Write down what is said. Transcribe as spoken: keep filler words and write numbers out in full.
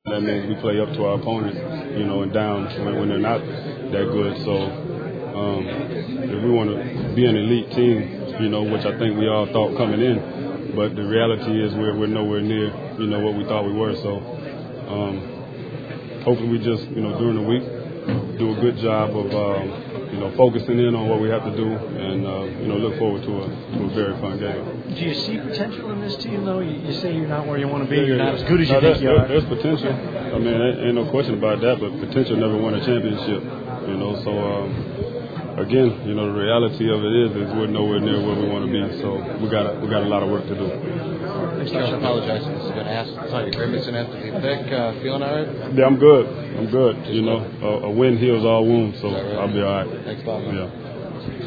That means we play up to our opponents, you know, and down when, when they're not that good. So um, if we want to be an elite team, you know, which I think we all thought coming in, but the reality is we're, we're nowhere near, you know, what we thought we were. So um, hopefully we just, you know, during the week do a good job of, um, you know, focusing in on what we have to do and, uh, you know, look forward to a, to a very fun game. Do you see potential in this team, though? You, you say you're not where you want to be. Yeah, you're yeah, not yeah. as good as no, you think you there, are. There's potential. I mean, ain't, ain't no question about that, but potential never won a championship, you know. So, um, again, you know, the reality of it is is we're nowhere near where we want to be. So we got we got a lot of work to do. I apologize for this. I'm going to ask. Saw your grimacing after the pick. Uh, feeling all right? Yeah, I'm good. I'm good. You know, a, a win heals all wounds, so right? I'll be all right. Thanks, Bob. Yeah.